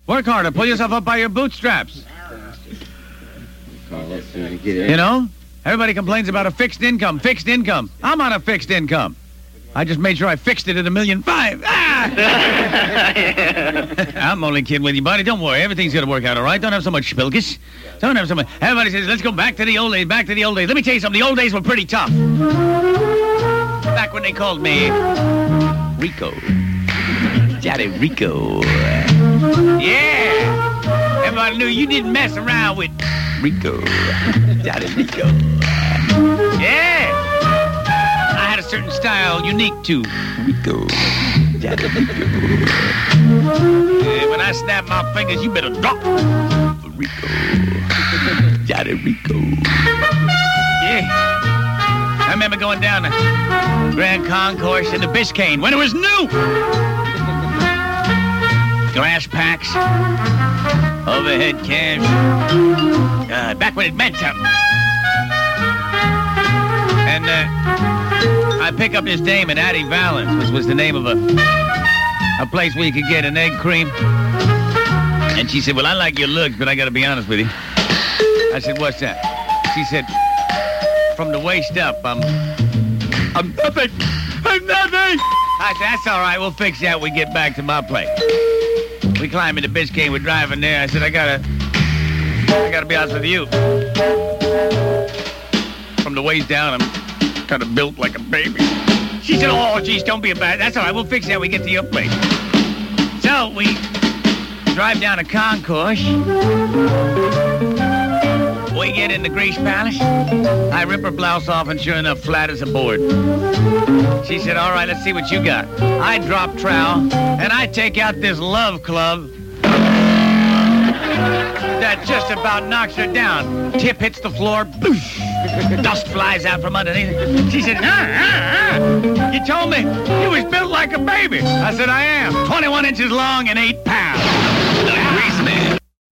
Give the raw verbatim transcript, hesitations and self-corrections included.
Work harder. Pull yourself up by your bootstraps. You know? Everybody complains about a fixed income. Fixed income. I'm on a fixed income. I just made sure I fixed it at a million five. Ah! I'm only kidding with you, buddy. Don't worry. Everything's going to work out all right. Don't have so much spilkish. Don't have so much... Everybody says, let's go back to the old days, back to the old days. Let me tell you something. The old days were pretty tough. Back when they called me Rico. Daddy Rico. Yeah. Everybody knew you didn't mess around with Rico. Daddy Rico. Yeah. I had a certain style unique to Rico. Daddy Rico. Yeah, when I snap my fingers, you better drop for Rico. Daddy Rico. Yeah. I remember going down the Grand Concourse in the Biscayne when it was new. Glass packs, overhead cams, uh, back when it meant something. And uh, I pick up this dame at Addie Valens, which was the name of a a place where you could get an egg cream. And she said, well, I like your looks, but I got to be honest with you. I said, what's that? She said, from the waist up, I'm, I'm nothing. I'm nothing. I said, that's all right. We'll fix that when we get back to my place. We climbed into Biscayne. We're driving there. I said, I gotta, I gotta be honest with you. From the waist down, I'm kind of built like a baby. She said, oh, geez, don't be embarrassed. That's all right. We'll fix that when we get to your place. So we drive down a concourse. We get in the Grease Palace. I rip her blouse off, and sure enough, flat as a board. She said, all right, let's see what you got. I drop trowel, and I take out this love club that just about knocks her down. Tip hits the floor. Boosh. Dust flies out from underneath it. She said, ah, ah, ah. You told me you was built like a baby. I said, I am. twenty-one inches long and eight pounds.